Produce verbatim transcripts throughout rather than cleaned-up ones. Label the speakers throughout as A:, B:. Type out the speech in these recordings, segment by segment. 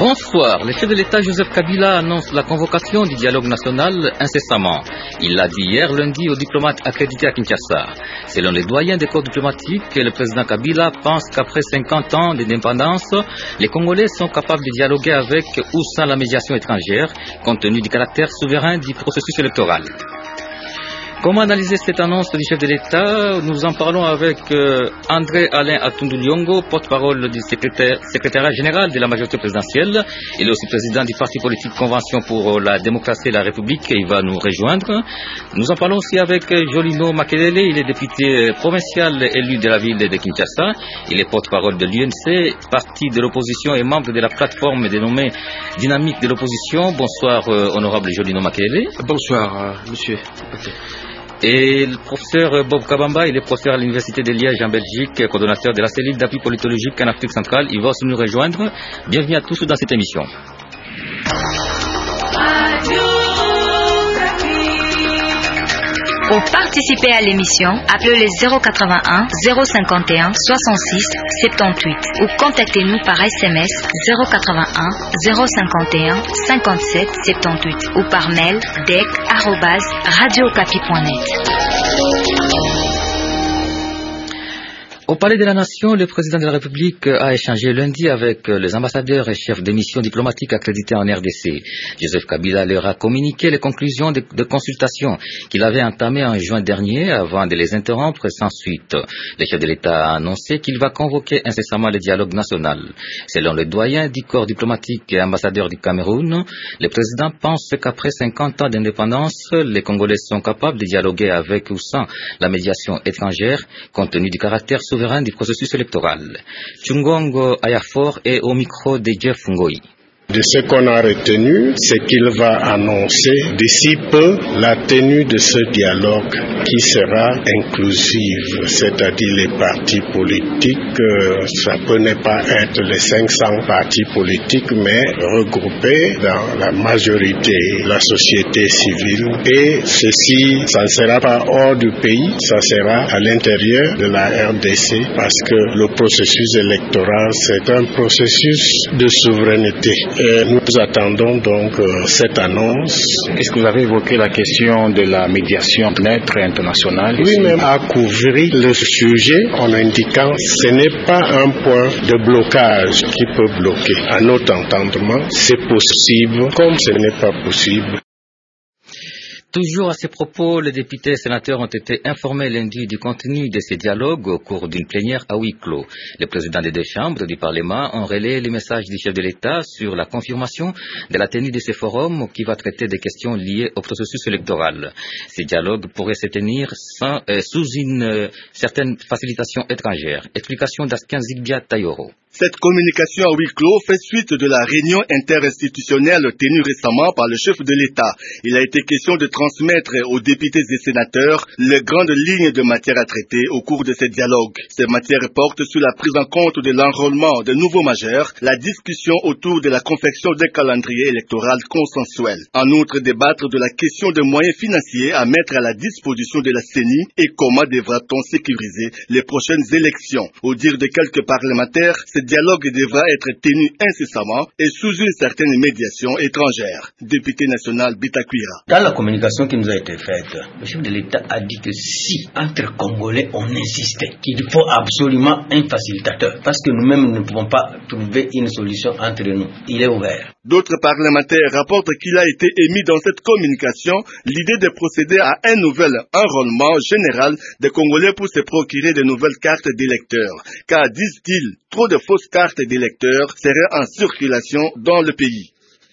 A: Bonsoir. Le chef de l'État Joseph Kabila annonce la convocation du dialogue national incessamment. Il l'a dit hier lundi aux diplomates accrédités à Kinshasa. Selon les doyens des corps diplomatiques, le président Kabila pense qu'après cinquante ans d'indépendance, les Congolais sont capables de dialoguer avec ou sans la médiation étrangère, compte tenu du caractère souverain du processus électoral. Comment analyser cette annonce du chef de l'État? Nous en parlons avec euh, André Alain Atunduliongo, porte-parole du secrétaire, secrétariat général de la majorité présidentielle. Il est aussi président du parti politique Convention pour la démocratie et la République et il va nous rejoindre. Nous en parlons aussi avec Jolino Makelele, il est député provincial élu de la ville de Kinshasa. Il est porte-parole de l'U N C, parti de l'opposition et membre de la plateforme dénommée Dynamique de l'opposition. Bonsoir, euh, honorable Jolino Makelele.
B: Bonsoir, euh, monsieur.
A: Et le professeur Bob Kabamba, il est professeur à l'Université de Liège en Belgique, coordonnateur de la cellule d'appui politologique en Afrique centrale. Il va aussi nous rejoindre. Bienvenue à tous dans cette émission.
C: Pour participer à l'émission, appelez les zéro quatre-vingt-un, zéro cinquante et un, soixante-six, soixante-dix-huit ou contactez-nous par S M S zéro quatre-vingt-un, zéro cinquante et un, cinquante-sept, soixante-dix-huit ou par mail d e c arobase radio okapi point net.
A: Au Palais de la Nation, le président de la République a échangé lundi avec les ambassadeurs et chefs de mission diplomatique accrédités en R D C. Joseph Kabila leur a communiqué les conclusions de, de consultation qu'il avait entamées en juin dernier avant de les interrompre sans suite. Le chef de l'État a annoncé qu'il va convoquer incessamment le dialogue national. Selon le doyen du corps diplomatique et ambassadeur du Cameroun, le président pense qu'après cinquante ans d'indépendance, les Congolais sont capables de dialoguer avec ou sans la médiation étrangère, compte tenu du caractère souverain du processus électoral. Chungongo Ayafor est au micro de Jeff Ngoi.
D: De ce qu'on a retenu, c'est qu'il va annoncer d'ici peu la tenue de ce dialogue qui sera inclusive, c'est-à-dire les partis politiques, euh, ça peut ne pas être les cinq cents partis politiques, mais regroupés dans la majorité, la société civile. Et ceci, ça ne sera pas hors du pays, ça sera à l'intérieur de la R D C, parce que le processus électoral, c'est un processus de souveraineté. Et nous attendons donc euh, cette annonce.
B: Est-ce que vous avez évoqué la question de la médiation neutre internationale?
D: Oui, même à couvrir le sujet en indiquant que ce n'est pas un point de blocage qui peut bloquer. À notre entendement, c'est possible, comme ce n'est pas possible.
A: Toujours à ces propos, les députés et sénateurs ont été informés lundi du contenu de ces dialogues au cours d'une plénière à huis clos. Les présidents des deux chambres du Parlement ont relayé les messages du chef de l'État sur la confirmation de la tenue de ces forums qui va traiter des questions liées au processus électoral. Ces dialogues pourraient se tenir sans, euh, sous une euh, certaine facilitation étrangère. Explication d'Askin Zigbia Tayoro.
E: Cette communication à huis clos fait suite de la réunion interinstitutionnelle tenue récemment par le chef de l'État. Il a été question de transmettre aux députés et sénateurs les grandes lignes de matière à traiter au cours de ces dialogues. Ces matières portent sur la prise en compte de l'enrôlement de nouveaux majeurs, la discussion autour de la confection d'un calendrier électoral consensuel. En outre, débattre de la question des moyens financiers à mettre à la disposition de la C E N I et comment devra-t-on sécuriser les prochaines élections. Au dire de quelques parlementaires, ces dialogue devra être tenu incessamment et sous une certaine médiation étrangère. Député national Bitakwira.
F: Dans la communication qui nous a été faite, le chef de l'État a dit que si, entre Congolais, on insistait qu'il faut absolument un facilitateur, parce que nous-mêmes ne pouvons pas trouver une solution entre nous. Il est ouvert.
E: D'autres parlementaires rapportent qu'il a été émis dans cette communication l'idée de procéder à un nouvel enrôlement général des Congolais pour se procurer de nouvelles cartes d'électeurs. Car, disent-ils, trop de fausses cartes d'électeurs seraient en circulation dans le pays.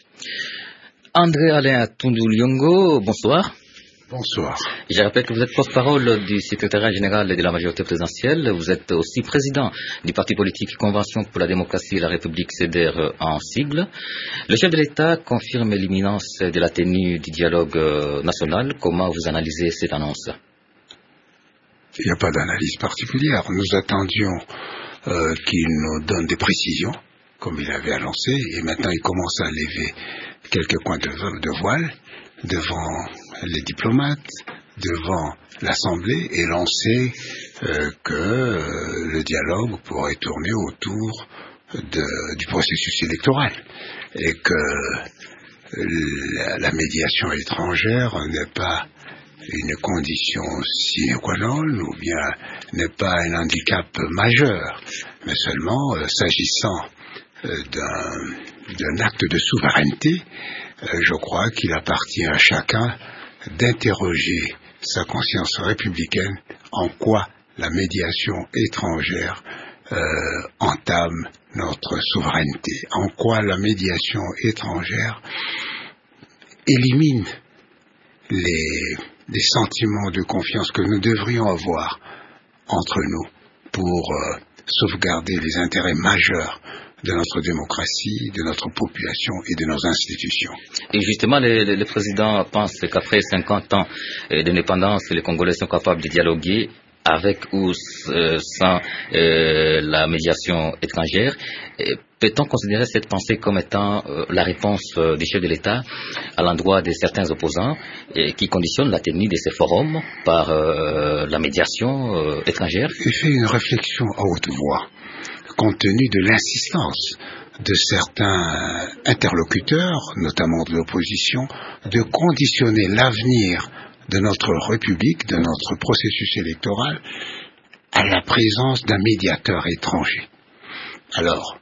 A: André Alain Atunduliongo, bonsoir.
B: Bonsoir.
A: Je rappelle que vous êtes porte-parole du secrétariat général de la majorité présidentielle. Vous êtes aussi président du parti politique Convention pour la démocratie et la République, C D R en sigle. Le chef de l'État confirme l'imminence de la tenue du dialogue national. Comment vous analysez cette annonce?
G: Il n'y a pas d'analyse particulière. Nous attendions euh, qu'il nous donne des précisions, comme il avait annoncé, et maintenant il commence à lever quelques coins de, de voile devant les diplomates, devant l'Assemblée, et l'on sait euh, que euh, le dialogue pourrait tourner autour de, du processus électoral et que la, la médiation étrangère n'est pas une condition sine qua non ou bien n'est pas un handicap majeur, mais seulement euh, s'agissant euh, d'un, d'un acte de souveraineté, euh, je crois qu'il appartient à chacun d'interroger sa conscience républicaine en quoi la médiation étrangère euh, entame notre souveraineté, en quoi la médiation étrangère élimine les, les sentiments de confiance que nous devrions avoir entre nous pour euh, sauvegarder les intérêts majeurs de notre démocratie, de notre population et de nos institutions.
A: Et justement, le, le président pense qu'après cinquante ans d'indépendance, les Congolais sont capables de dialoguer avec ou euh, sans euh, la médiation étrangère. Et peut-on considérer cette pensée comme étant euh, la réponse euh, du chef de l'État à l'endroit de certains opposants et qui conditionnent la tenue de ces forums par euh, la médiation euh, étrangère?
G: Il fait une réflexion à haute voix, compte tenu de l'insistance de certains interlocuteurs, notamment de l'opposition, de conditionner l'avenir de notre République, de notre processus électoral, à la présence d'un médiateur étranger. Alors,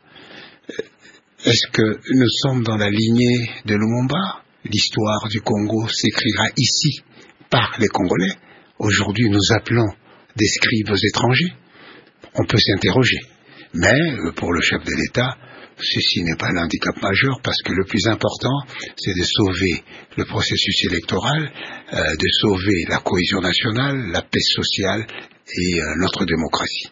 G: est-ce que nous sommes dans la lignée de Lumumba? L'histoire du Congo s'écrira ici par les Congolais. Aujourd'hui, nous appelons des scribes étrangers. On peut s'interroger. Mais, pour le chef de l'État, ceci n'est pas un handicap majeur parce que le plus important, c'est de sauver le processus électoral, euh, de sauver la cohésion nationale, la paix sociale et euh, notre démocratie.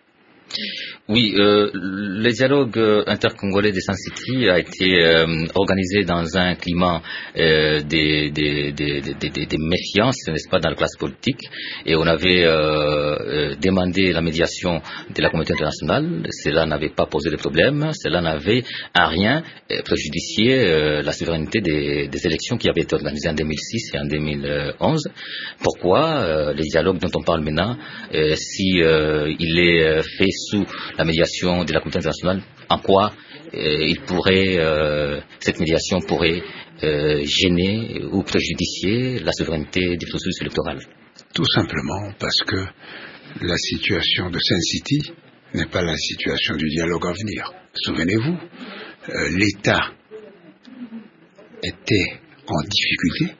A: Oui, euh, le dialogue intercongolais de Sun City a été euh, organisé dans un climat euh, de, de, de, de, de, de méfiance, n'est-ce pas, dans la classe politique, et on avait euh, euh, demandé la médiation de la communauté internationale. Cela n'avait pas posé de problème, cela n'avait à rien préjudicié euh, la souveraineté des, des élections qui avaient été organisées en deux mille six et en deux mille onze. Pourquoi euh, les dialogues dont on parle maintenant, euh, si euh, il est fait sous la médiation de la communauté internationale, en quoi euh, il pourrait, euh, cette médiation pourrait euh, gêner ou préjudicier la souveraineté du processus électoral?
G: Tout simplement parce que la situation de Sun City n'est pas la situation du dialogue à venir. Souvenez-vous, euh, l'État était en difficulté.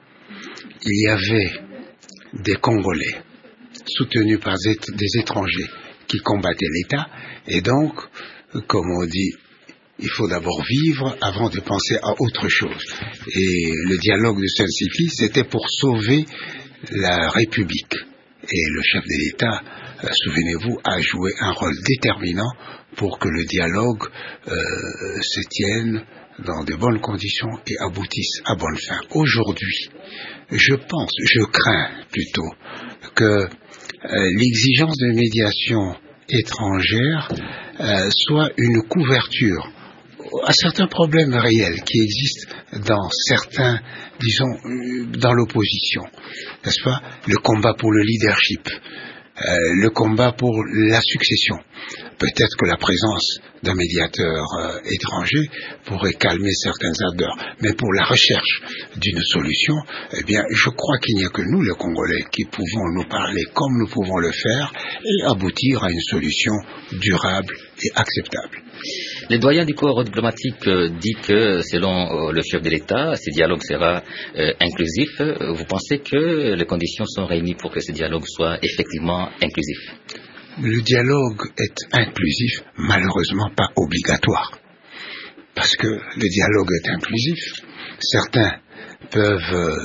G: Il y avait des Congolais soutenus par des étrangers qui combattaient l'État, et donc, comme on dit, il faut d'abord vivre avant de penser à autre chose. Et le dialogue de Sun City, c'était pour sauver la République. Et le chef de l'État, euh, souvenez-vous, a joué un rôle déterminant pour que le dialogue euh, se tienne dans de bonnes conditions et aboutisse à bonne fin. Aujourd'hui, je pense, je crains plutôt que euh, l'exigence de médiation étrangère euh, soit une couverture à certains problèmes réels qui existent dans certains, disons, dans l'opposition, n'est-ce pas? Le combat pour le leadership, euh, le combat pour la succession. Peut-être que la présence d'un médiateur euh, étranger pourrait calmer certaines ardeurs. Mais pour la recherche d'une solution, eh bien, je crois qu'il n'y a que nous, les Congolais, qui pouvons nous parler comme nous pouvons le faire et aboutir à une solution durable et acceptable.
A: Le doyen du corps diplomatique euh, dit que, selon euh, le chef de l'État, ce dialogue sera euh, inclusif. Vous pensez que les conditions sont réunies pour que ce dialogue soit effectivement inclusif?
G: Le dialogue est inclusif, malheureusement pas obligatoire. Parce que le dialogue est inclusif. Certains peuvent euh,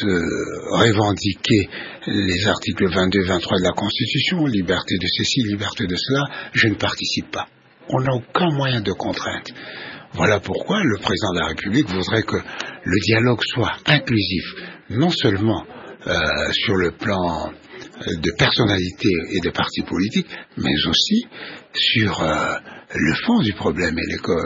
G: se revendiquer les articles vingt-deux vingt-trois de la Constitution, liberté de ceci, liberté de cela. Je ne participe pas. On n'a aucun moyen de contrainte. Voilà pourquoi le président de la République voudrait que le dialogue soit inclusif, non seulement euh, sur le plan de personnalité et de partis politiques, mais aussi sur euh, le fond du problème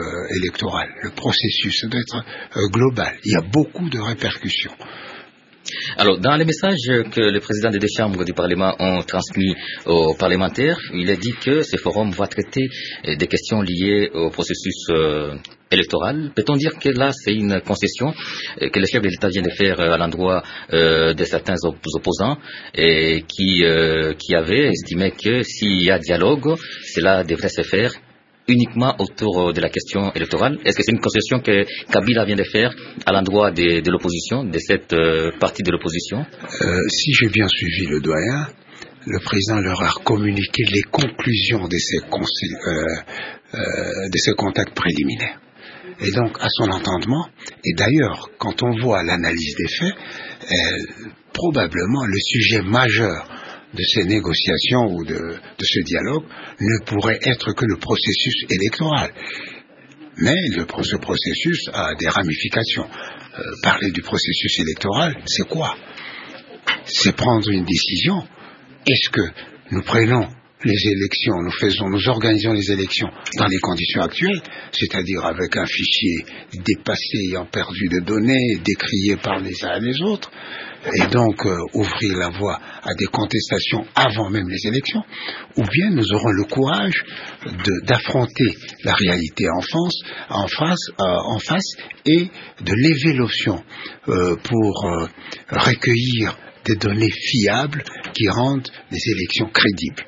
G: électoral. Le processus doit être euh, global. Il y a beaucoup de répercussions.
A: Alors, dans les messages que le président des deux chambres du Parlement ont transmis aux parlementaires, il a dit que ce forum va traiter des questions liées au processus euh, électoral. Peut-on dire que là, c'est une concession que le chef de l'État vient de faire à l'endroit euh, de certains op- opposants et qui, euh, qui avaient estimé que s'il y a dialogue, cela devrait se faire uniquement autour de la question électorale? Est-ce que c'est une concession que Kabila vient de faire à l'endroit de, de l'opposition, de cette euh, partie de l'opposition?
G: euh, Si j'ai bien suivi le doyen, le président leur a communiqué les conclusions de ces, conseils, euh, euh, de ces contacts préliminaires. Et donc, à son entendement, et d'ailleurs, quand on voit l'analyse des faits, euh, probablement le sujet majeur de ces négociations ou de, de ce dialogue ne pourrait être que le processus électoral. Mais le, ce processus a des ramifications. Euh, parler du processus électoral, c'est quoi? C'est prendre une décision. Est-ce que nous prenons les élections, nous faisons, nous organisons les élections dans les conditions actuelles, c'est-à-dire avec un fichier dépassé, ayant perdu de données, décrié par les uns et les autres, et donc euh, ouvrir la voie à des contestations avant même les élections, ou bien nous aurons le courage de, d'affronter la réalité en face, en face, euh, en face et de lever l'option euh, pour euh, recueillir des données fiables qui rendent les élections crédibles.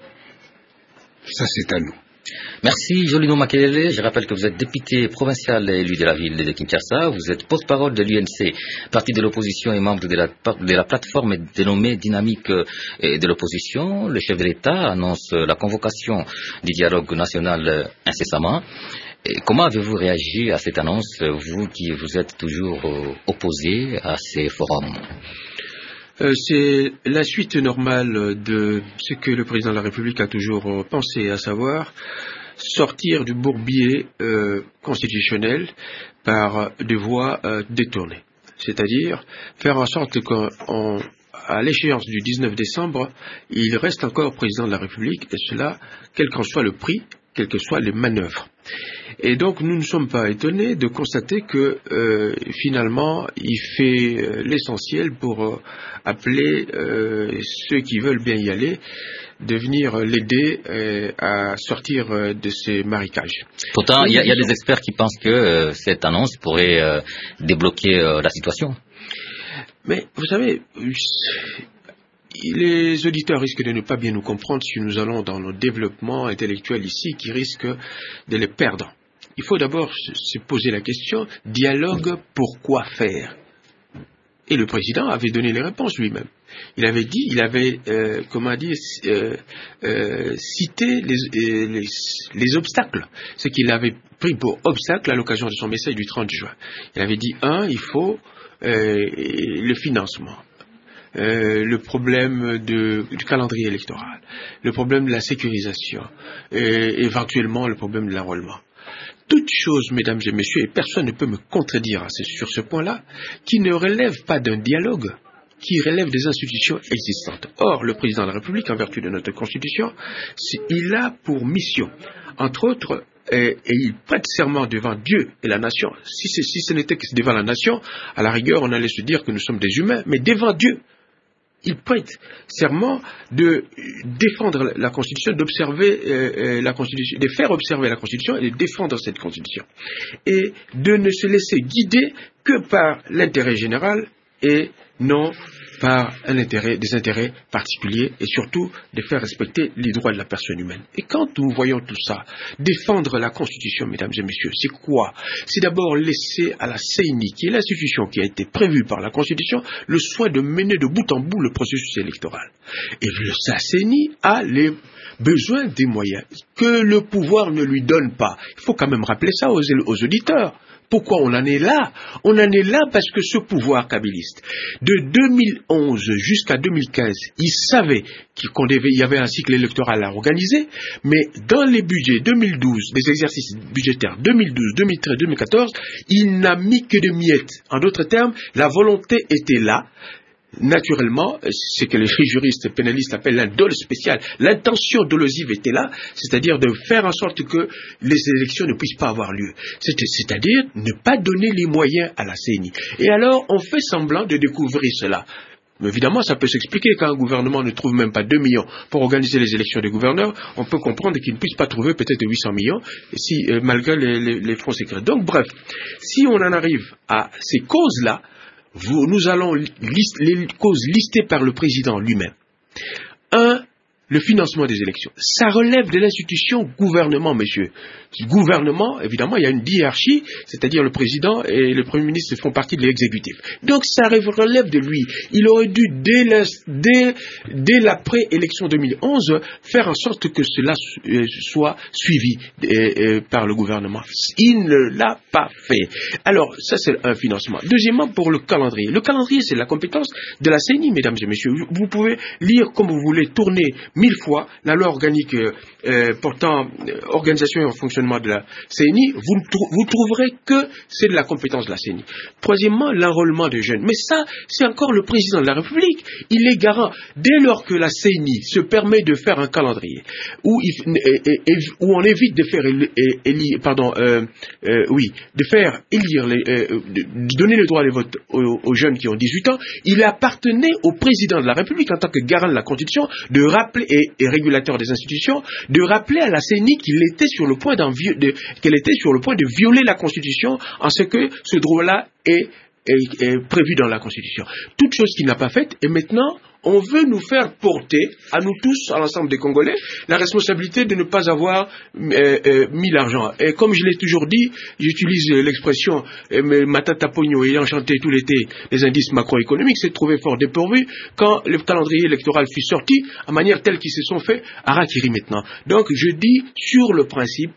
G: Ça, c'est à nous.
A: Merci, Jolino Makelele. Je rappelle que vous êtes député provincial élu de la ville de Kinshasa. Vous êtes porte-parole de l'U N C, parti de l'opposition et membre de la, de la plateforme dénommée Dynamique de l'opposition. Le chef de l'État annonce la convocation du dialogue national incessamment. Et comment avez-vous réagi à cette annonce, vous qui vous êtes toujours opposé à ces forums?
H: Euh, c'est la suite normale de ce que le président de la République a toujours pensé, à savoir sortir du bourbier euh, constitutionnel par des voies euh, détournées. C'est-à-dire faire en sorte qu'à l'échéance du dix-neuf décembre, il reste encore président de la République, et cela, quel qu'en soit le prix, quelles que soient les manœuvres. Et donc nous ne sommes pas étonnés de constater que euh, finalement il fait euh, l'essentiel pour euh, appeler euh, ceux qui veulent bien y aller de venir l'aider euh, à sortir euh, de ces marécages.
A: Pourtant, il y, y a des experts qui pensent que euh, cette annonce pourrait euh, débloquer euh, la situation.
H: Mais vous savez, les auditeurs risquent de ne pas bien nous comprendre si nous allons dans nos développements intellectuels ici, qui risquent de les perdre. Il faut d'abord se poser la question, dialogue, pourquoi faire? Et le président avait donné les réponses lui-même. Il avait dit, il avait, euh, comment dire, euh, euh, cité les, les, les obstacles. Ce qu'il avait pris pour obstacle à l'occasion de son message du trente juin. Il avait dit, un, il faut euh, le financement. Euh, le problème de, du calendrier électoral, le problème de la sécurisation, et éventuellement le problème de l'enrôlement. Toutes choses, mesdames et messieurs, et personne ne peut me contredire sur ce point-là, qui ne relèvent pas d'un dialogue, qui relèvent des institutions existantes. Or, le président de la République, en vertu de notre Constitution, il a pour mission, entre autres, et, et il prête serment devant Dieu et la nation. Si, si ce n'était que devant la nation, à la rigueur, on allait se dire que nous sommes des humains, mais devant Dieu, il prête serment de défendre la Constitution, d'observer euh, la Constitution, de faire observer la Constitution et de défendre cette Constitution. Et de ne se laisser guider que par l'intérêt général et non par un intérêt, des intérêts particuliers, et surtout de faire respecter les droits de la personne humaine. Et quand nous voyons tout ça, défendre la Constitution, mesdames et messieurs, c'est quoi? C'est d'abord laisser à la C E N I, qui est l'institution qui a été prévue par la Constitution, le soin de mener de bout en bout le processus électoral. Et la C E N I a les besoins des moyens que le pouvoir ne lui donne pas. Il faut quand même rappeler ça aux, aux auditeurs. Pourquoi on en est là? On en est là parce que ce pouvoir kabiliste, de deux mille onze jusqu'à deux mille quinze, il savait qu'il y avait un cycle électoral à organiser, mais dans les budgets deux mille douze, les exercices budgétaires deux mille douze, deux mille treize, deux mille quatorze, il n'a mis que de miettes. En d'autres termes, la volonté était là. Naturellement, ce que les juristes pénalistes appellent un dol spécial, l'intention dolosive était là, c'est-à-dire de faire en sorte que les élections ne puissent pas avoir lieu. C'est-à-dire ne pas donner les moyens à la C E N I. Et alors, on fait semblant de découvrir cela. Mais évidemment, ça peut s'expliquer. Quand un gouvernement ne trouve même pas deux millions pour organiser les élections des gouverneurs, on peut comprendre qu'il ne puisse pas trouver peut-être huit cents millions, si, euh, malgré les, les, les fonds secrets. Donc, bref, si on en arrive à ces causes-là, vous, nous allons liste, les causes listées par le président lui-même. Un, le financement des élections. Ça relève de l'institution gouvernement, monsieur. Gouvernement, évidemment, il y a une hiérarchie, c'est-à-dire le président et le premier ministre font partie de l'exécutif. Donc ça relève de lui. Il aurait dû, dès, la, dès, dès l'après-élection deux mille onze, faire en sorte que cela soit suivi euh, par le gouvernement. Il ne l'a pas fait. Alors, ça c'est un financement. Deuxièmement, pour le calendrier. Le calendrier, c'est la compétence de la C E N I, mesdames et messieurs. Vous pouvez lire comme vous voulez, tourner mille fois la loi organique euh, portant euh, organisation et fonctionnement de la C E N I, vous, trou vous trouverez que c'est de la compétence de la C E N I. Troisièmement, l'enrôlement des jeunes. Mais ça, c'est encore le président de la République. Il est garant. Dès lors que la C E N I se permet de faire un calendrier où, il, et, et, et, où on évite de faire élire, pardon, euh, euh, oui, de faire élire, les, euh, de donner le droit de vote aux, aux jeunes qui ont dix-huit ans, il appartenait au président de la République en tant que garant de la Constitution de rappeler et, et régulateur des institutions, de rappeler à la C E N I qu'il était sur le point qu'elle était sur le point de violer la Constitution en ce que ce droit-là est, est, est prévu dans la Constitution. Toute chose qu'il n'a pas faite, et maintenant, on veut nous faire porter, à nous tous, à l'ensemble des Congolais, la responsabilité de ne pas avoir euh, euh, mis l'argent. Et comme je l'ai toujours dit, j'utilise l'expression euh, Matata Pogno ayant chanté tout l'été les indices macroéconomiques, s'est trouvé fort dépourvu quand le calendrier électoral fut sorti, à manière telle qu'ils se sont fait harakiri maintenant. Donc je dis, sur le principe,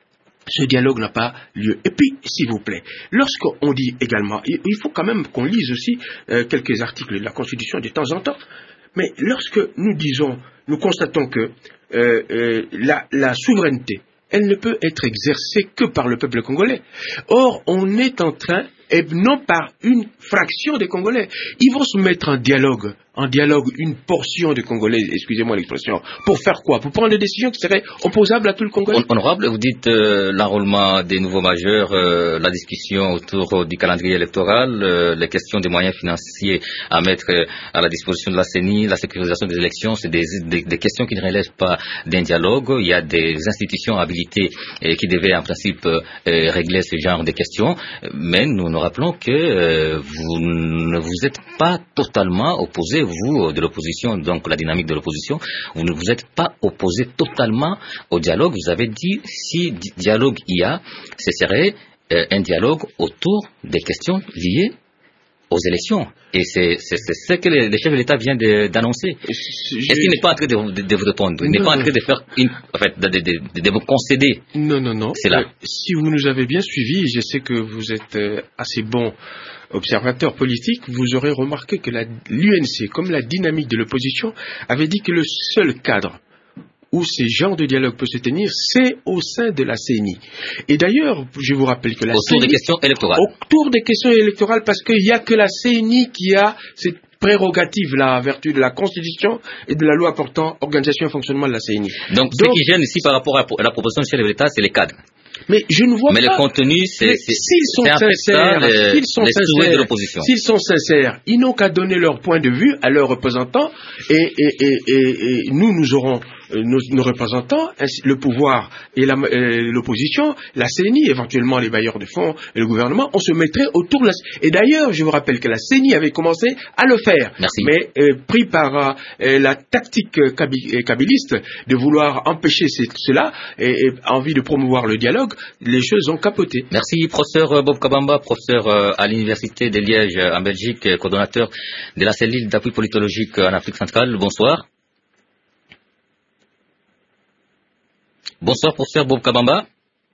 H: ce dialogue n'a pas lieu. Et puis, s'il vous plaît, lorsqu'on dit également, il faut quand même qu'on lise aussi euh, quelques articles de la Constitution de temps en temps, mais lorsque nous disons, nous constatons que euh, euh, la, la souveraineté, elle ne peut être exercée que par le peuple congolais. Or, on est en train, et non par une fraction des Congolais, ils vont se mettre en dialogue, en dialogue une portion des Congolais, excusez-moi l'expression, pour faire quoi? Pour prendre des décisions qui seraient opposables à tout le Congolais?
A: Honorable, vous dites euh, l'enrôlement des nouveaux majeurs, euh, la discussion autour du calendrier électoral, euh, les questions des moyens financiers à mettre euh, à la disposition de la C E N I, la sécurisation des élections, c'est des, des, des questions qui ne relèvent pas d'un dialogue. Il y a des institutions habilitées euh, qui devaient en principe euh, régler ce genre de questions, mais nous nous rappelons que euh, vous ne vous êtes pas totalement opposé, vous, de l'opposition, donc la dynamique de l'opposition, vous ne vous êtes pas opposé totalement au dialogue. Vous avez dit, si dialogue il y a, ce serait euh, un dialogue autour des questions liées aux élections. Et c'est ce que le chef de l'État vient d'annoncer. Est-ce qu'il n'est pas en train de, de, de vous répondre? Il n'est pas en train de faire une, en fait, de, de, de, de vous concéder?
H: Non, non, non.
A: C'est là.
H: Euh, si vous nous avez bien suivis, je sais que vous êtes euh, assez bon observateur politique, vous aurez remarqué que l'U N C, comme la dynamique de l'opposition, avait dit que le seul cadre où ces genres de dialogue peuvent se tenir, c'est au sein de la C E N I. Et d'ailleurs, je vous rappelle que la
A: autour
H: C E N I...
A: des questions électorales.
H: Autour des questions électorales, parce qu'il n'y a que la C E N I qui a cette prérogative-là, en vertu de la Constitution et de la loi portant organisation et fonctionnement de la C E N I.
A: Donc, Donc ce qui gêne ici par rapport à la proposition du chef de l'État, c'est les cadres.
H: Mais je ne vois
A: mais
H: pas...
A: le contenu, c'est
H: s'ils sont sincères, s'ils sont sincères,
A: de l'opposition.
H: S'ils sont sincères, ils n'ont qu'à donner leur point de vue à leurs représentants et, et, et, et, et nous, nous aurons nos, nos représentants, le pouvoir et l'opposition, la, la C E N I, éventuellement les bailleurs de fonds et le gouvernement, on se mettrait autour de la... Et d'ailleurs, je vous rappelle que la C E N I avait commencé à le faire.
A: Merci.
H: Mais euh, pris par euh, la tactique kabiliste de vouloir empêcher cela et, et envie de promouvoir le dialogue, les choses ont capoté.
A: Merci, professeur Bob Kabamba, professeur à l'Université de Liège en Belgique, coordonnateur de la cellule d'appui politologique en Afrique centrale. Bonsoir. Bonsoir, professeur Bob Kabamba.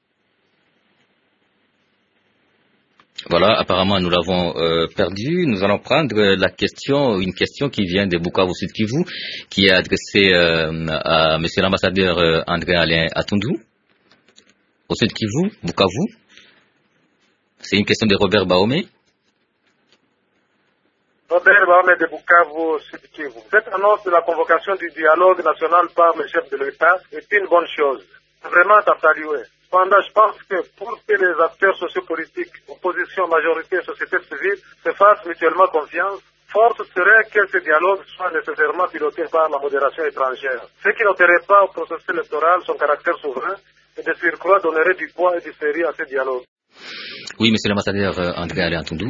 A: Voilà, apparemment nous l'avons euh, perdu. Nous allons prendre la question, une question qui vient de Bukavu Sud Kivu, qui est adressée euh, à monsieur l'ambassadeur euh, André Alain Atundou. Au Sud Kivu, Bukavu. C'est une question de Robert Baomé.
I: Robert Baomé de Bukavu, Sud Kivu. Cette annonce de la convocation du dialogue national par le chef de l'État est une bonne chose. Vraiment à saluer. Cependant, je pense que pour que les acteurs sociopolitiques, opposition, majorité, société civile, se fassent mutuellement confiance, Force serait que ce dialogue soit nécessairement piloté par la modération étrangère, ce qui n'ôterait pas au processus électoral son caractère souverain et de surcroît donnerait du poids et du sérieux à ce dialogue.
A: Oui, monsieur l'ambassadeur euh, André Alain Toundou.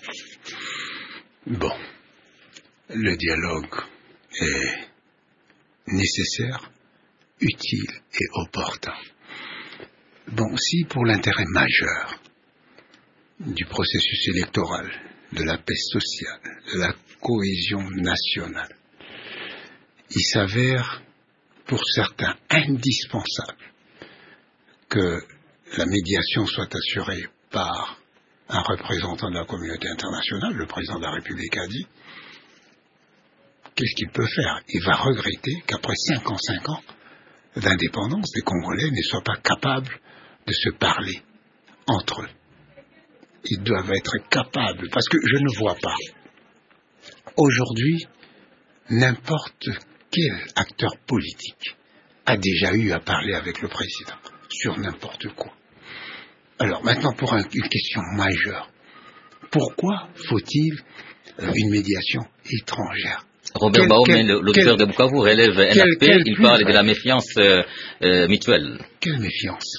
G: Bon, le dialogue est nécessaire, utile et opportun. Bon, si pour l'intérêt majeur du processus électoral, de la paix sociale, de la cohésion nationale, il s'avère pour certains indispensable que la médiation soit assurée par un représentant de la communauté internationale, le président de la République a dit, qu'est-ce qu'il peut faire? Il va regretter qu'après cinquante-cinq ans d'indépendance, les Congolais ne soient pas capables de se parler entre eux. Ils doivent être capables, parce que je ne vois pas aujourd'hui n'importe quel acteur politique a déjà eu à parler avec le président sur n'importe quoi. Alors maintenant, pour un, une question majeure, pourquoi faut-il euh, une médiation étrangère?
A: Robert Baoumé, l'auditeur de Bukavu, relève N F P, il parle de la méfiance euh, euh, mutuelle.
G: Quelle méfiance?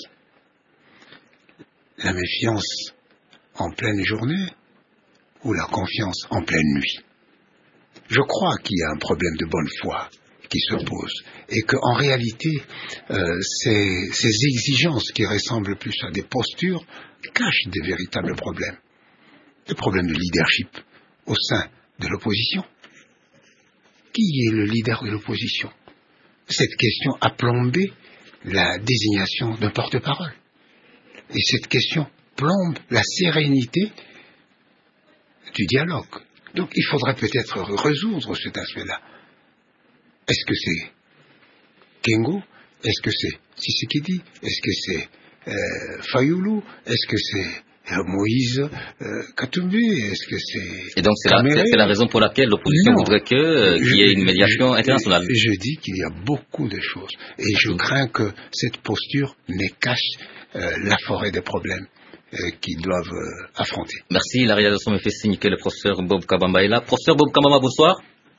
G: La méfiance en pleine journée ou la confiance en pleine nuit? Je crois qu'il y a un problème de bonne foi qui se pose et qu'en réalité, euh, ces, ces exigences qui ressemblent plus à des postures cachent de véritables problèmes. Des problèmes de leadership au sein de l'opposition. Qui est le leader de l'opposition? Cette question a plombé la désignation d'un porte-parole. Et cette question plombe la sérénité du dialogue. Donc il faudrait peut-être résoudre cet aspect-là. Est-ce que c'est Kengo? Est-ce que c'est Tshisekedi? Est-ce que c'est euh, Fayoulou? Est-ce que c'est euh, Moïse euh, Katumbi? Est-ce que c'est...
A: Et donc c'est la, c'est la raison pour laquelle l'opposition non. voudrait qu'il euh, y ait une médiation
G: je,
A: internationale.
G: Je, je dis qu'il y a beaucoup de choses. Et je crains que cette posture ne cache euh, la forêt des problèmes qu'ils doivent euh, affronter.
A: Merci. La réalisation me fait signe que le professeur Bob Kabamba est là. Professeur Bob Kabamba, bonsoir.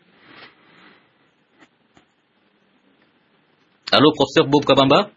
A: Allô, professeur Bob Kabamba?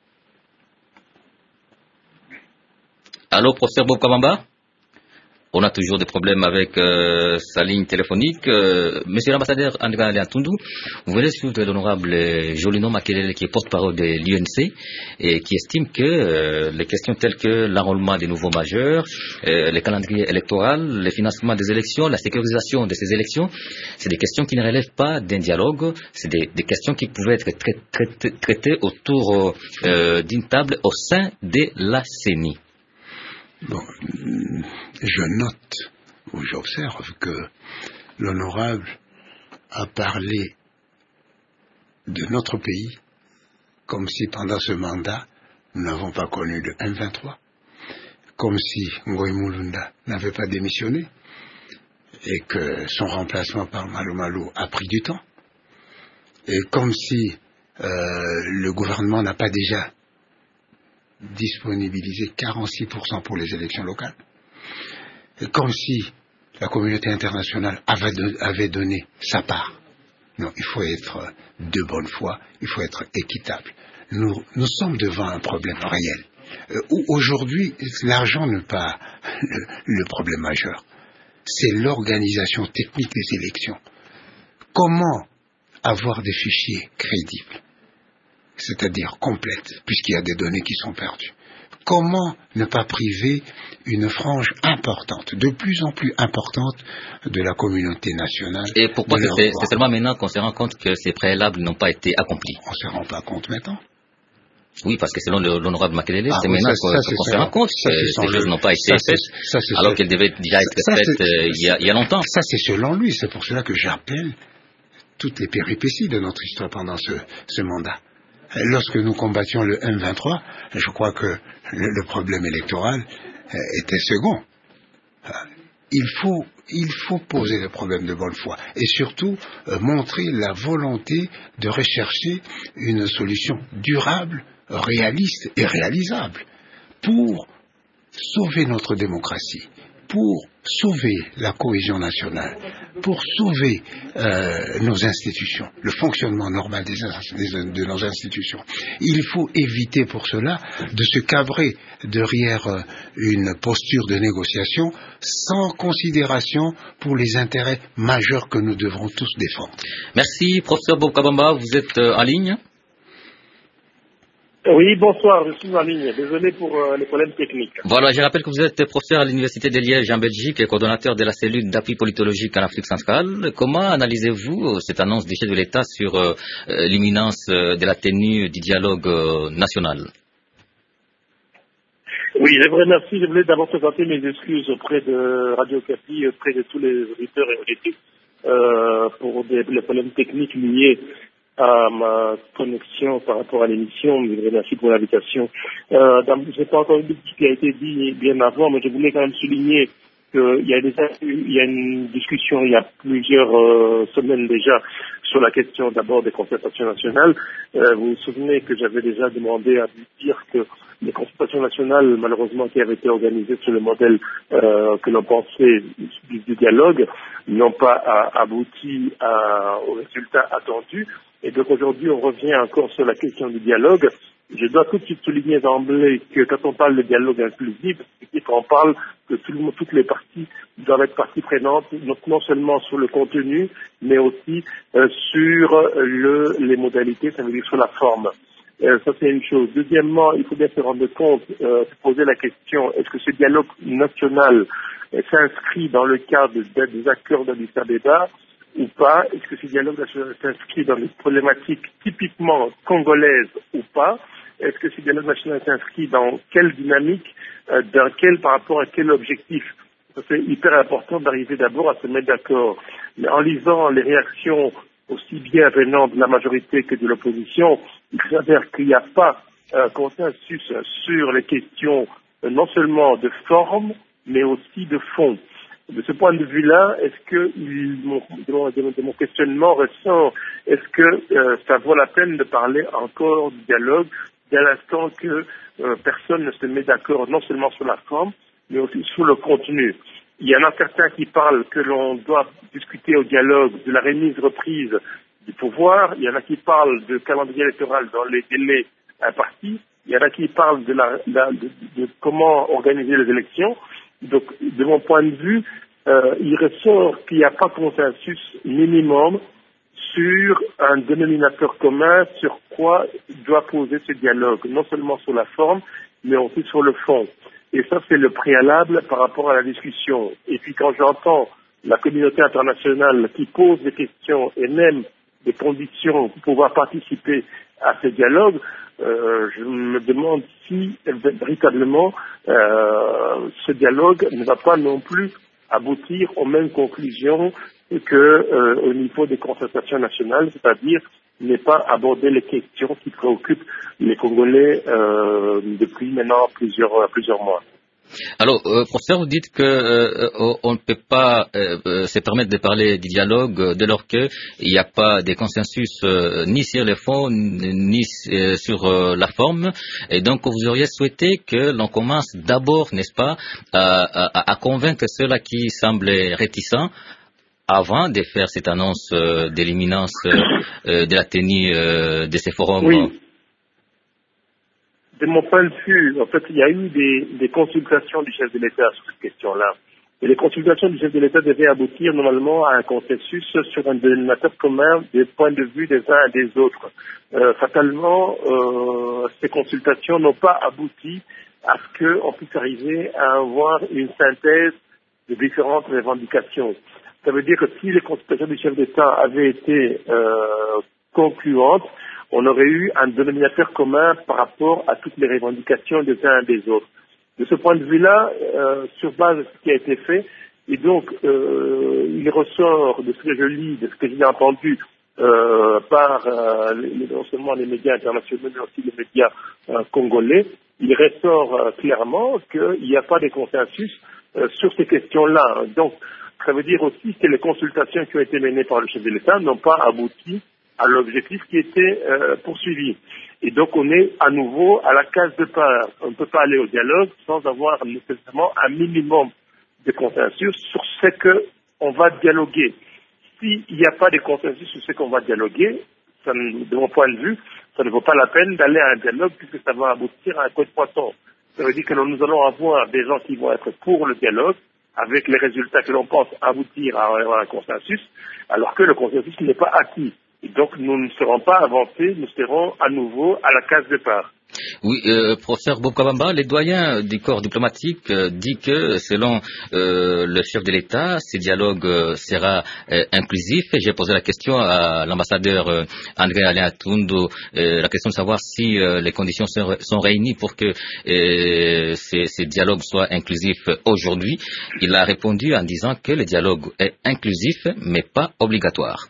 A: Allô, professeur Bob Kabamba? On a toujours des problèmes avec euh, sa ligne téléphonique. Euh, Monsieur l'ambassadeur André Alain Toundou, vous venez suivre l'honorable Jolino Makelele, qui est porte-parole de l'U N C et qui estime que euh, les questions telles que l'enrôlement des nouveaux majeurs, euh, le calendrier électoral, le financement des élections, la sécurisation de ces élections, c'est des questions qui ne relèvent pas d'un dialogue, c'est des, des questions qui pouvaient être traitées, traitées, traitées autour euh, d'une table au sein de la C E N I.
G: Bon, je note ou j'observe que l'honorable a parlé de notre pays comme si pendant ce mandat nous n'avons pas connu le M vingt-trois, comme si Ngoï Mulunda n'avait pas démissionné et que son remplacement par Malo Malo a pris du temps, et comme si euh, le gouvernement n'a pas déjà disponibiliser quarante-six pour cent pour les élections locales. Et comme si la communauté internationale avait, de, avait donné sa part. Non, il faut être de bonne foi, il faut être équitable. Nous, nous sommes devant un problème réel. Euh, aujourd'hui, l'argent n'est pas le, le problème majeur. C'est l'organisation technique des élections. Comment avoir des fichiers crédibles, c'est-à-dire complète, puisqu'il y a des données qui sont perdues? Comment ne pas priver une frange importante, de plus en plus importante, de la communauté nationale?
A: Et pourquoi c'est, c'est seulement maintenant qu'on se rend compte que ces préalables n'ont pas été accomplis?
G: On ne se rend pas compte maintenant.
A: Oui, parce que selon le, l'honorable Makelele,
G: ah,
A: c'est
G: oui,
A: maintenant
G: ça,
A: qu'on,
G: ça,
A: qu'on se rend compte que ces choses n'ont pas été
G: ça,
A: faites,
G: ça,
A: alors qu'elles devaient déjà être ça, faites euh, il, y a, il y a longtemps.
G: Ça, c'est selon lui. C'est pour cela que j'appelle toutes les péripéties de notre histoire pendant ce, ce mandat. Lorsque nous combattions le M vingt-trois, je crois que le, le problème électoral euh, était second. Euh, il faut, il faut poser le problème de bonne foi et surtout euh, montrer la volonté de rechercher une solution durable, réaliste et réalisable pour sauver notre démocratie, pour sauver la cohésion nationale, pour sauver euh, nos institutions, le fonctionnement normal des, des, de nos institutions. Il faut éviter pour cela de se cabrer derrière euh, une posture de négociation sans considération pour les intérêts majeurs que nous devrons tous défendre.
A: Merci, professeur Bob Kabamba, vous êtes euh, en ligne.
I: Oui, bonsoir, je suis en ligne. Désolé pour euh, les problèmes techniques.
A: Voilà, je rappelle que vous êtes professeur à l'Université de Liège en Belgique et coordonnateur de la cellule d'appui politologique en Afrique centrale. Comment analysez-vous cette annonce du chef de l'État sur euh, l'imminence de la tenue du dialogue euh, national?
I: Oui, je vous remercie. Je voulais d'abord présenter mes excuses auprès de Radio Okapi, auprès de tous les auditeurs et auditrices euh, pour des, les problèmes techniques liés à ma connexion par rapport à l'émission. Je vous remercie pour l'invitation. Euh, je n'ai pas entendu ce qui a été dit bien avant, mais je voulais quand même souligner qu'il y a déjà eu, il y a une discussion il y a plusieurs euh, semaines déjà sur la question d'abord des concertations nationales. Euh, vous vous souvenez que j'avais déjà demandé à dire que les consultations nationales, malheureusement, qui avaient été organisées sur le modèle euh, que l'on pensait du, du dialogue, n'ont pas à, abouti à, au résultat attendu. Et donc aujourd'hui, on revient encore sur la question du dialogue. Je dois tout de suite souligner d'emblée que quand on parle de dialogue inclusif, c'est qu'on parle que tout le monde, toutes les parties doivent être parties prenantes, non seulement sur le contenu, mais aussi euh, sur le, les modalités, ça veut dire sur la forme. Euh, ça, c'est une chose. Deuxièmement, il faut bien se rendre compte, euh, se poser la question, est-ce que ce dialogue national euh, s'inscrit dans le cadre de, des accords d'Addis Abeba ou pas? Est-ce que ce dialogue national s'inscrit dans des problématiques typiquement congolaises ou pas? Est-ce que ce dialogue national s'inscrit dans quelle dynamique, euh, dans quel, par rapport à quel objectif? C'est hyper important d'arriver d'abord à se mettre d'accord. Mais en lisant les réactions aussi bien venant de la majorité que de l'opposition, il s'avère qu'il n'y a pas euh, consensus sur les questions euh, non seulement de forme, mais aussi de fond. De ce point de vue-là, est-ce que il, mon, de, mon, de mon questionnement ressort, est-ce que euh, ça vaut la peine de parler encore du dialogue dès l'instant que euh, personne ne se met d'accord non seulement sur la forme, mais aussi sur le contenu? Il y en a certains qui parlent que l'on doit discuter au dialogue de la remise-reprise du pouvoir. Il y en a qui parlent de calendrier électoral dans les délais impartis. Il y en a qui parlent de, la, la, de, de comment organiser les élections. Donc, de mon point de vue, euh, il ressort qu'il n'y a pas de consensus minimum sur un dénominateur commun sur quoi doit poser ce dialogue, non seulement sur la forme, mais aussi sur le fond. Et ça, c'est le préalable par rapport à la discussion. Et puis quand j'entends la communauté internationale qui pose des questions et même des conditions pour pouvoir participer à ce dialogue, euh, je me demande si véritablement euh, ce dialogue ne va pas non plus aboutir aux mêmes conclusions que euh, au niveau des concertations nationales, c'est-à-dire ne pas aborder les questions qui préoccupent les Congolais euh, depuis maintenant plusieurs plusieurs mois.
A: Alors, euh, professeur, vous dites que euh, on ne peut pas euh, se permettre de parler du dialogue dès lors qu'il n'y a pas de consensus euh, ni sur le fond ni euh, sur euh, la forme, et donc vous auriez souhaité que l'on commence d'abord, n'est-ce pas, à, à, à convaincre ceux-là qui semblent réticents avant de faire cette annonce euh, de l'imminence euh, de la tenue euh, de ces forums.
I: Oui. De mon point de vue, en fait, il y a eu des, des consultations du chef de l'État sur cette question-là. Et les consultations du chef de l'État devaient aboutir normalement à un consensus sur un dénominateur commun des points de vue des uns et des autres. Euh, fatalement, euh, ces consultations n'ont pas abouti à ce qu'on puisse arriver à avoir une synthèse de différentes revendications. Ça veut dire que si les consultations du chef d'État avaient été euh, concluantes, on aurait eu un dénominateur commun par rapport à toutes les revendications des uns et des autres. De ce point de vue-là, euh, sur base de ce qui a été fait, et donc euh, il ressort de ce que je lis, de ce que j'ai entendu euh, par euh, les, non seulement les médias internationaux, mais aussi les médias euh, congolais, il ressort euh, clairement qu'il n'y a pas de consensus euh, sur ces questions-là. Donc, ça veut dire aussi que les consultations qui ont été menées par le chef de l'État n'ont pas abouti à l'objectif qui était euh, poursuivi. Et donc on est à nouveau à la case départ. On ne peut pas aller au dialogue sans avoir nécessairement un minimum de consensus sur ce qu'on va dialoguer. S'il n'y a pas de consensus sur ce qu'on va dialoguer, ça, de mon point de vue, ça ne vaut pas la peine d'aller à un dialogue puisque ça va aboutir à un coup de poisson. Ça veut dire que nous allons avoir des gens qui vont être pour le dialogue, avec les résultats que l'on pense aboutir à un, à un consensus, alors que le consensus n'est pas acquis. Et donc nous ne serons pas avancés, nous serons à nouveau à la case départ.
A: Oui, euh, professeur Bokabamba, les doyens du corps diplomatique euh, disent que, selon euh, le chef de l'État, ce dialogue euh, sera euh, inclusif. J'ai posé la question à l'ambassadeur euh, André Alain Atundo, euh, la question de savoir si euh, les conditions sont, sont réunies pour que euh, ces, ces dialogues soient inclusifs aujourd'hui. Il a répondu en disant que le dialogue est inclusif, mais pas obligatoire.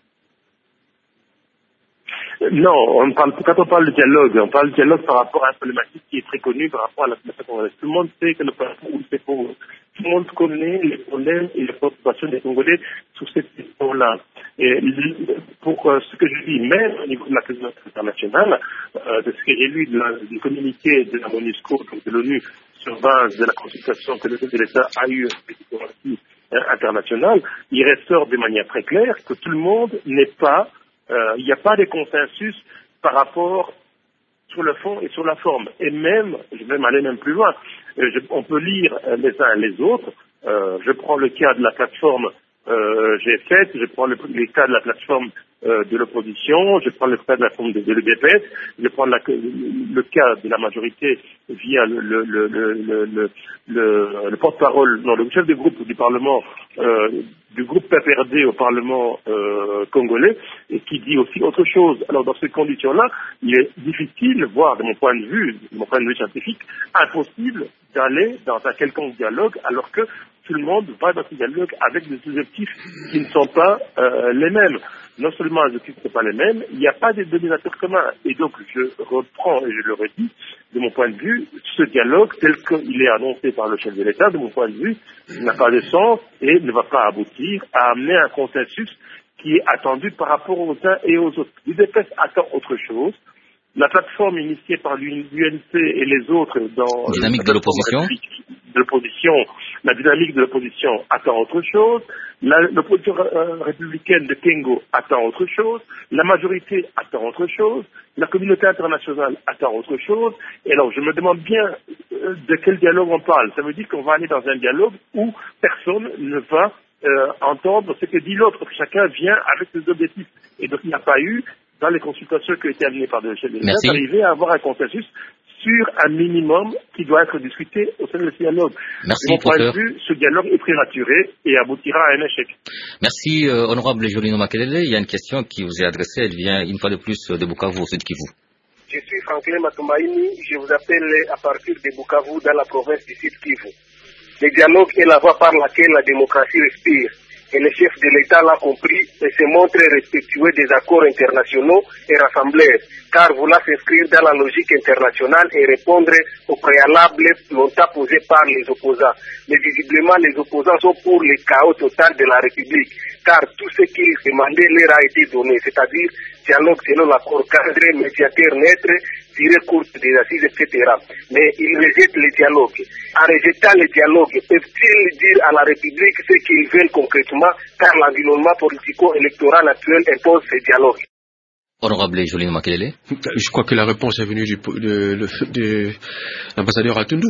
I: Non, on parle, quand on parle de dialogue, on parle de dialogue par rapport à une problématique qui est très connue par rapport à la situation congolaise. Tout le monde sait que le parcours c'est pour tout le monde connaît les problèmes et les préoccupations des Congolais sur cette question-là. Et pour euh, ce que je dis, même au niveau de la communauté internationale, euh, de ce que j'ai lu de la, du communiqué de la MONUSCO, donc de l'ONU, sur base de la consultation que le chef de l'État a eue avec la diplomatie euh, internationale, il ressort de manière très claire que tout le monde n'est pas Euh, il n'y a pas de consensus par rapport sur le fond et sur la forme. Et même, je vais m'aller même plus loin, euh, je, on peut lire euh, les uns les autres. Euh, je prends le cas de la plateforme euh, G sept, je prends le, le cas de la plateforme euh, de l'opposition, je prends le cas de la forme de, de l'E D P S, je prends la, le, le cas de la majorité via le, le, le, le, le, le, le porte-parole, non, le chef du groupe du Parlement, euh, du groupe P P R D au Parlement euh, congolais, et qui dit aussi autre chose. Alors dans ces conditions-là, il est difficile, voire de mon point de vue, de mon point de vue scientifique, impossible d'aller dans un quelconque dialogue, alors que tout le monde va dans ce dialogue avec des objectifs qui ne sont pas euh, les mêmes. Non seulement les objectifs ne sont pas les mêmes, il n'y a pas de dénominateur commun. Et donc je reprends et je le redis, de mon point de vue, ce dialogue tel qu'il est annoncé par le chef de l'État, de mon point de vue, n'a pas de sens et ne va pas aboutir à amener un consensus qui est attendu par rapport aux uns et aux autres. L'U D P S attend autre chose. La plateforme initiée par l'U N C et les autres dans
A: dynamique de l'opposition,
I: de l'opposition, la dynamique de l'opposition attend autre chose. La, l'opposition euh, républicaine de Kengo attend autre chose. La majorité attend autre chose. La communauté internationale attend autre chose. Et alors, je me demande bien euh, de quel dialogue on parle. Ça veut dire qu'on va aller dans un dialogue où personne ne va euh, entendre ce que dit l'autre. Chacun vient avec ses objectifs. Et donc, il n'y a pas eu, dans les consultations qui ont été amenées par le chef de l'État, d'arriver à avoir un consensus sur un minimum qui doit être discuté au sein de ce dialogue.
A: Merci,
I: de mon point de vue, ce dialogue est prématuré et aboutira à un échec.
A: Merci, euh, honorable Jolino Makelele. Il y a une question qui vous est adressée. Elle vient une fois de plus de Bukavu, au sud Kivu.
J: Je suis Franklin Matumbaini. Je vous appelle à partir de Bukavu, dans la province du sud Kivu. Le dialogue est la voie par laquelle la démocratie respire. Et le chef de l'État l'a compris et se montre respectueux des accords internationaux et rassembleurs, car vouloir s'inscrire dans la logique internationale et répondre aux préalables longtemps posés par les opposants. Mais visiblement, les opposants sont pour le chaos total de la République, car tout ce qu'ils demandaient leur a été donné, c'est-à-dire dialogue selon l'accord cadre, médiateur neutre, durée courte des assises, et cetera. Mais ils rejettent le dialogue. En rejetant le dialogue, peuvent-ils dire à la République ce qu'ils veulent concrètement, car l'environnement politico-électoral actuel impose ce dialogue?
A: Honorable Jolino Makelele.
H: Je crois que la réponse est venue du, de, de, de l'ambassadeur Atundu.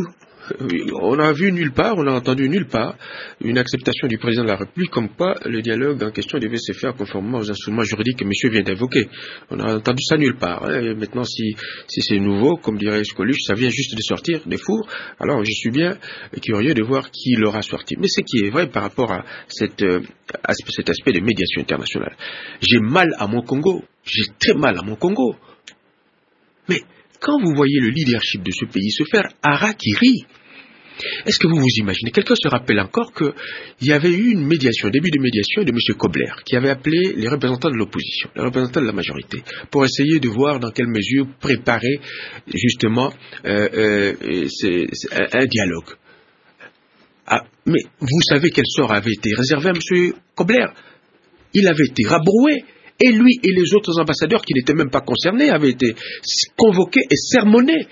H: On n'a vu nulle part, on n'a entendu nulle part une acceptation du président de la République comme quoi le dialogue en question devait se faire conformément aux instruments juridiques que monsieur vient d'invoquer. On n'a entendu ça nulle part. Et maintenant, si, si c'est nouveau, comme dirait Scoluche, ça vient juste de sortir des fours, alors je suis bien curieux de voir qui l'aura sorti. Mais ce qui est vrai par rapport à, cette, à cet aspect de médiation internationale. J'ai mal à mon Congo. J'ai très mal à mon Congo. Mais quand vous voyez le leadership de ce pays se faire harakiri, est-ce que vous vous imaginez, quelqu'un se rappelle encore qu'il y avait eu une médiation, un début de médiation de M. Kobler, qui avait appelé les représentants de l'opposition, les représentants de la majorité, pour essayer de voir dans quelle mesure préparer justement euh, euh, c'est, c'est un, un dialogue. Ah, mais vous savez quel sort avait été réservé à M. Kobler? Il avait été rabroué. Et lui et les autres ambassadeurs qui n'étaient même pas concernés avaient été convoqués et sermonnés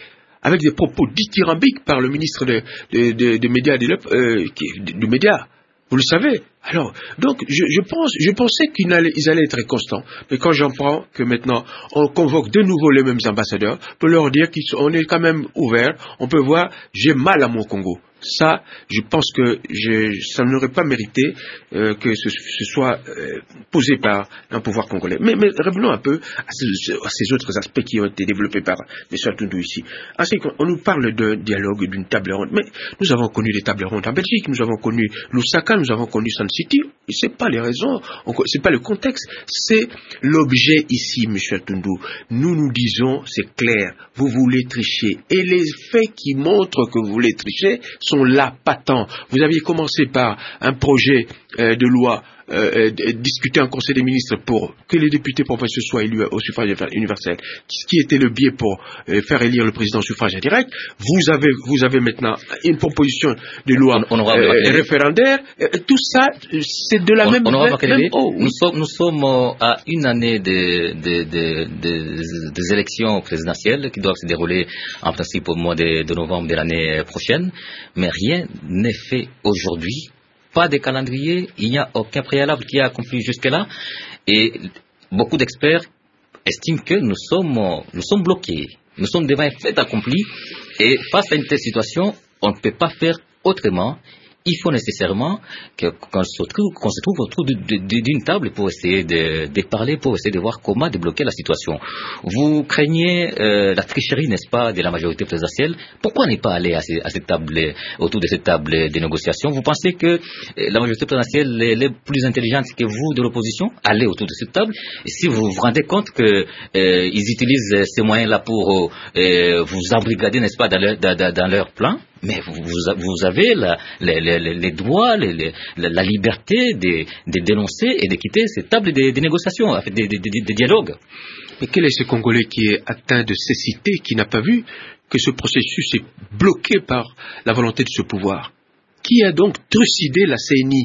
H: avec des propos dithyrambiques par le ministre de, de, de, de médias, de, euh, de, de médias. Vous le savez. Alors, donc, je, je pense, je pensais qu'ils allaient, ils allaient être constants. Mais quand j'apprends que maintenant, on convoque de nouveau les mêmes ambassadeurs pour leur dire qu'on est quand même ouvert, on peut voir, j'ai mal à mon Congo. Ça, je pense que je, ça n'aurait pas mérité euh, que ce, ce soit euh, posé par un pouvoir congolais. Mais, mais revenons un peu à ces, à ces autres aspects qui ont été développés par M. Atundou ici. Ainsi qu'on nous parle d'un dialogue, d'une table ronde. Mais nous avons connu des tables rondes en Belgique, nous avons connu Lusaka, nous avons connu Sun City. Et c'est pas les raisons, c'est pas le contexte, c'est l'objet ici, M. Atundou. Nous nous disons, c'est clair, vous voulez tricher. Et les faits qui montrent que vous voulez tricher sont là, patents. Vous aviez commencé par un projet euh, de loi euh, euh, discuté en Conseil des ministres pour que les députés provinciaux soient élus au suffrage universel, ce qui était le biais pour euh, faire élire le président au suffrage indirect. Vous avez, vous avez maintenant une proposition de loi
A: on, on
H: euh, référendaire. Euh, tout ça, c'est de la
A: on,
H: même...
A: on
H: même, même
A: oh, oui. Nous sommes, nous sommes à une année des de, de, de, de élections présidentielles qui doivent se dérouler en principe au mois de, de novembre de l'année prochaine, mais rien n'est fait aujourd'hui. Pas de calendrier, il n'y a aucun préalable qui a accompli jusque-là, et beaucoup d'experts estiment que nous sommes, nous sommes bloqués, nous sommes devant un fait accompli, et face à une telle situation, on ne peut pas faire autrement. Il faut nécessairement que, qu'on, se trouve, qu'on se trouve autour de, de, de, d'une table pour essayer de, de parler, pour essayer de voir comment débloquer la situation. Vous craignez euh, la tricherie, n'est-ce pas, de la majorité présidentielle. Pourquoi ne pas aller à, ces, à cette table, autour de cette table de négociation? Vous pensez que la majorité présidentielle est, est plus intelligente que vous de l'opposition? Allez autour de cette table. Et si vous vous rendez compte qu'ils euh, utilisent ces moyens-là pour euh, vous embrigader, n'est-ce pas, dans leur, dans, dans leur plan, mais vous, vous avez la, les, les, les droits, les, les, la liberté de, de dénoncer et de quitter cette table de, de négociation, de, de, de, de dialogue.
H: Mais quel est ce Congolais qui est atteint de cécité, qui n'a pas vu que ce processus est bloqué par la volonté de ce pouvoir? Qui a donc trucidé la C N I?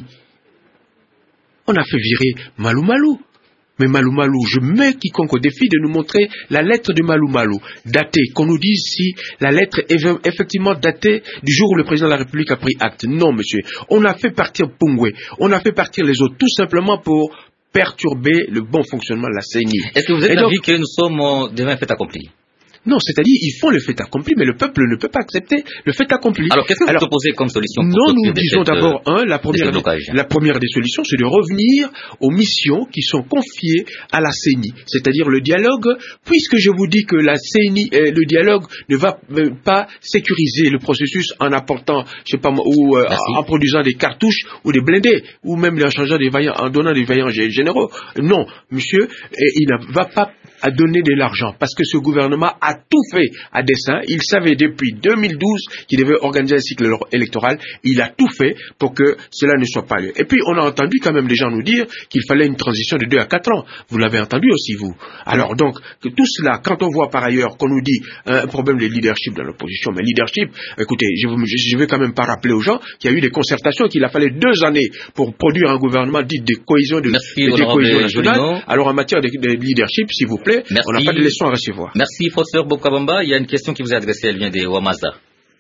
H: On a fait virer Malou Malou. Mais Malou Malou, je mets quiconque au défi de nous montrer la lettre de Malou Malou, datée, qu'on nous dise si la lettre est effectivement datée du jour où le président de la République a pris acte. Non, monsieur. On a fait partir Pungwe, on a fait partir les autres, tout simplement pour perturber le bon fonctionnement de la C N I.
A: Est-ce que vous êtes d'avis que nous sommes devant un fait accompli?
H: Non, c'est-à-dire, ils font le fait accompli, mais le peuple ne peut pas accepter le fait accompli.
A: Alors, qu'est-ce que vous proposez comme solution pour
H: Non, nous disons
A: cette,
H: d'abord, un, la première, des, la première des solutions, c'est de revenir aux missions qui sont confiées à la C N I, c'est-à-dire le dialogue, puisque je vous dis que la C N I, euh, le dialogue ne va euh, pas sécuriser le processus en apportant, je sais pas moi, ou euh, en, en produisant des cartouches ou des blindés, ou même en changeant des vaillants, en donnant des vaillants généraux. Non, monsieur, euh, il ne va pas à donner de l'argent, parce que ce gouvernement a tout fait à dessein. Il savait depuis deux mille douze qu'il devait organiser un cycle électoral. Il a tout fait pour que cela ne soit pas lieu. Et puis, on a entendu quand même des gens nous dire qu'il fallait une transition de deux à quatre ans. Vous l'avez entendu aussi, vous. Alors, donc, que tout cela, quand on voit par ailleurs qu'on nous dit euh, un problème de leadership dans l'opposition, mais leadership, écoutez, je ne vais quand même pas rappeler aux gens qu'il y a eu des concertations, qu'il a fallu deux années pour produire un gouvernement dit de cohésion, de,
A: Merci,
H: de, de cohésion nationale.
A: Jolino.
H: Alors, en matière de, de leadership, s'il vous plaît,
A: Merci.
H: On n'a pas de leçons à recevoir.
A: Merci, professeur Bokabamba. Il y a une question qui vous est adressée, elle vient de Wamaza.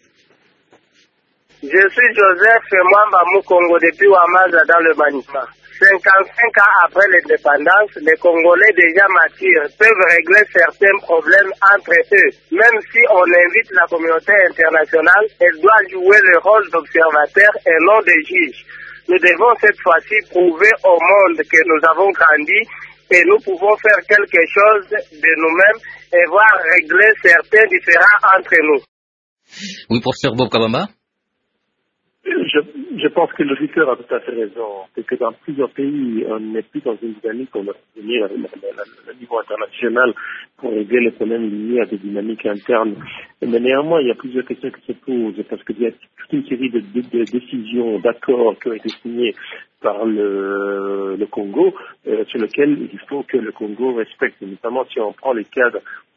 J: Je suis Joseph Mwamba Mukongo depuis Wamaza dans le Maniema. cinquante-cinq ans après l'indépendance, les Congolais déjà matures peuvent régler certains problèmes entre eux. Même si on invite la communauté internationale, elle doit jouer le rôle d'observateur et non de juge. Nous devons cette fois-ci prouver au monde que nous avons grandi et nous pouvons faire quelque chose de nous-mêmes et voir régler certains différends entre nous.
A: Oui, professeur Bob Kabamba.
I: Je, je pense que l'auditeur a tout à fait raison. C'est que dans plusieurs pays, on n'est plus dans une dynamique où on doit venir au niveau international pour régler les problèmes liés à des dynamiques internes. Mais néanmoins, il y a plusieurs questions qui se posent parce qu'il y a toute une série de, de, de décisions, d'accords qui ont été signés par le, le Congo, euh, sur lesquels il faut que le Congo respecte. Notamment si on prend le cadre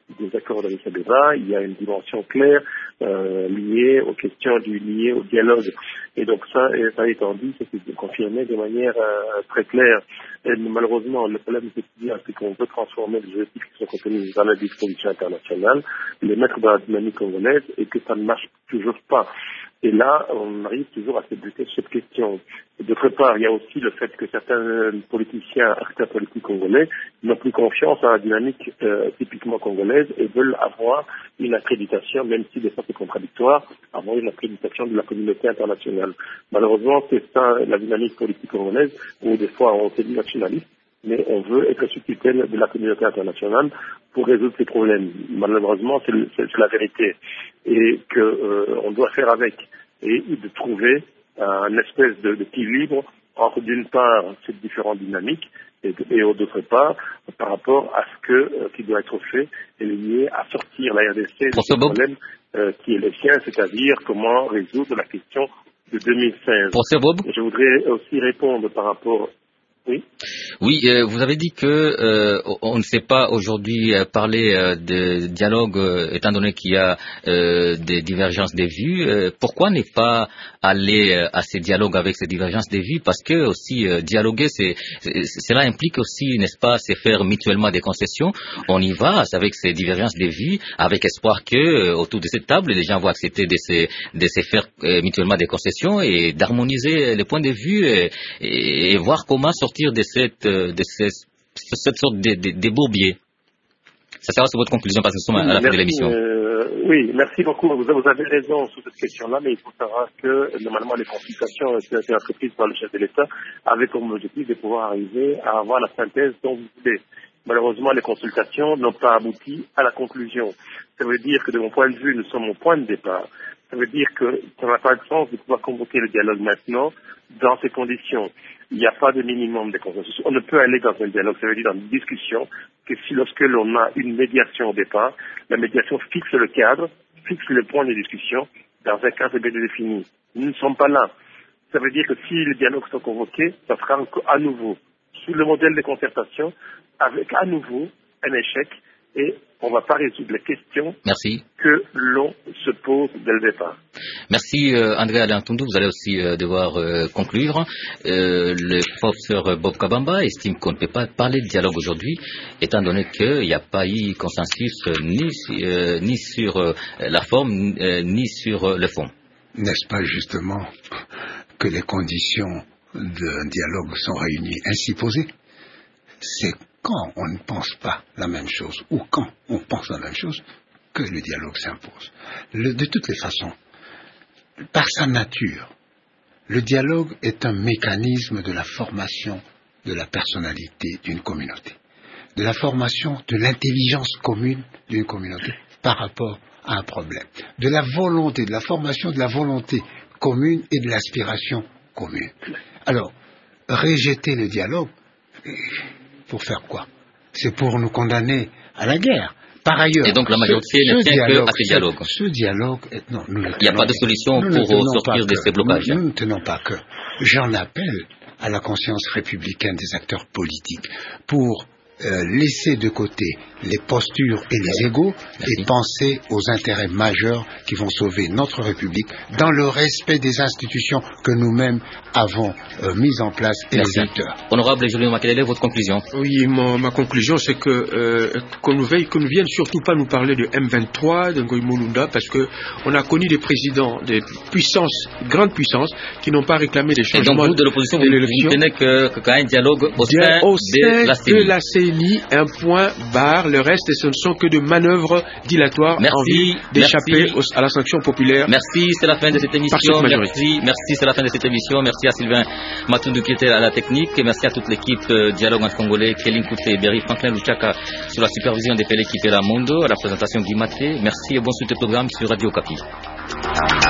I: des accords d'Addis Abeba, il y a une dimension claire euh, liée aux questions du liées au dialogue. Et donc ça, ça étant dit, c'est confirmé de manière euh, très claire. Et malheureusement, le problème quotidien, c'est qu'on veut transformer les objectifs qui sont contenus dans la disposition internationale, les mettre dans la dynamique congolaise, et que ça ne marche toujours pas. Et là, on arrive toujours à cette, cette question. D'autre part, il y a aussi le fait que certains politiciens, acteurs politiques congolais, n'ont plus confiance à la dynamique euh, typiquement congolaise et veulent avoir une accréditation, même si des fois c'est contradictoire, avoir une accréditation de la communauté internationale. Malheureusement, c'est ça la dynamique politique congolaise, où des fois on se dit nationaliste, mais on veut être sous tutelle de la communauté internationale pour résoudre ces problèmes. Malheureusement, c'est, c'est, c'est la vérité. Et qu'on euh, doit faire avec. Et de trouver euh, une espèce de, d'équilibre entre, d'une part, ces différentes dynamiques, et, et d'autre part, par rapport à ce que, euh, qui doit être fait, et lié à sortir la R D C de ce problème euh, qui est le sien, c'est-à-dire comment résoudre la question de deux mille seize. Je voudrais aussi répondre par rapport... Oui,
A: oui euh, vous avez dit que euh, on ne sait pas aujourd'hui euh, parler euh, de dialogue euh, étant donné qu'il y a euh, des divergences de vues. Euh, pourquoi ne pas aller euh, à ces dialogues avec ces divergences de vues? Parce que aussi euh, dialoguer, c'est, c'est, cela implique aussi, n'est-ce pas, c'est faire mutuellement des concessions. On y va avec ces divergences de vues, avec espoir que euh, autour de cette table, les gens vont accepter de se, de se faire euh, mutuellement des concessions et d'harmoniser les points de vue et, et, et voir comment sortir de cette, de cette, cette sorte de, de, de bourbier. Ça sera sur votre conclusion parce que nous sommes à la fin de l'émission.
I: Euh, oui, merci beaucoup. Vous, vous avez raison sur cette question-là, mais il faut savoir que normalement les consultations qui ont été entreprises par le chef de l'État avaient comme objectif de pouvoir arriver à avoir la synthèse dont vous voulez. Malheureusement, les consultations n'ont pas abouti à la conclusion. Ça veut dire que de mon point de vue, nous sommes au point de départ. Ça veut dire que ça n'a pas de sens de pouvoir convoquer le dialogue maintenant dans ces conditions. Il n'y a pas de minimum de consensus. On ne peut aller dans un dialogue, ça veut dire dans une discussion, que si lorsque l'on a une médiation au départ, la médiation fixe le cadre, fixe le point de discussion dans un cadre bien défini. Nous ne sommes pas là. Ça veut dire que si les dialogues sont convoqués, ça sera à nouveau sous le modèle de concertation, avec à nouveau un échec, et on ne va pas résoudre les questions
A: Merci.
I: que l'on se pose dès le départ.
A: Merci euh, André Alain Toundou, vous allez aussi euh, devoir euh, conclure. Euh, le professeur Bob Kabamba estime qu'on ne peut pas parler de dialogue aujourd'hui, étant donné qu'il n'y a pas eu consensus euh, ni, euh, ni sur euh, la forme, euh, ni sur euh, le fond.
G: N'est-ce pas justement que les conditions d'un dialogue sont réunies ainsi posées? C'est quand on ne pense pas la même chose, ou quand on pense la même chose, que le dialogue s'impose. Le, de toutes les façons, par sa nature, le dialogue est un mécanisme de la formation de la personnalité d'une communauté, de la formation de l'intelligence commune d'une communauté par rapport à un problème, de la volonté, de la formation de la volonté commune et de l'aspiration commune. Alors, rejeter le dialogue, pour faire quoi? C'est pour nous condamner à la guerre. Par ailleurs,
A: et donc la majorité ce, ne tient que à ce dialogue.
G: Ce dialogue, est, non, nous
A: il n'y a pas de solution pour sortir de ces blocages.
G: Nous, nous ne tenons pas que. J'en appelle à la conscience républicaine des acteurs politiques pour euh, laisser de côté les postures et les égos et penser aux intérêts majeurs qui vont sauver notre République dans le respect des institutions que nous-mêmes avons euh, mises en place et
A: Merci.
G: les acteurs.
A: Honorable Julien Makelele, votre conclusion?
H: Oui, mon, ma conclusion, c'est que euh, qu'on nous veille, qu'on ne vienne surtout pas nous parler de M vingt-trois, de Ngoï Mulunda, parce que on a connu des présidents, des puissances, grandes puissances, qui n'ont pas réclamé des changements.
A: Et donc vous, de l'opposition, vous, vous tenez que, que quand un dialogue au sein,
H: au sein
A: de la C E N I.
H: De la C E N I, un point barre. Le reste, ce ne sont que de manœuvres dilatoires
A: merci,
H: en vue d'échapper au, à la sanction populaire.
A: Merci, c'est la fin de cette émission. Merci, merci, c'est la fin de cette émission. Merci à Sylvain Matundu qui était à la technique. Et merci à toute l'équipe euh, Dialogue entre Congolais, Kéline Kouté, Berry, Franklin Luchaka sur la supervision de l'équipe et la Mondo, à la présentation Guy Maté. Merci et bon suite au programme sur Radio Okapi.